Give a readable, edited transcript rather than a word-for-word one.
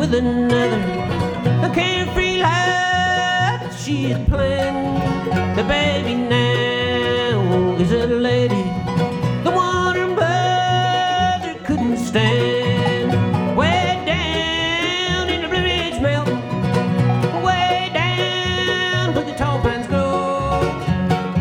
with another. A carefree life she is planning. The baby now is a lady.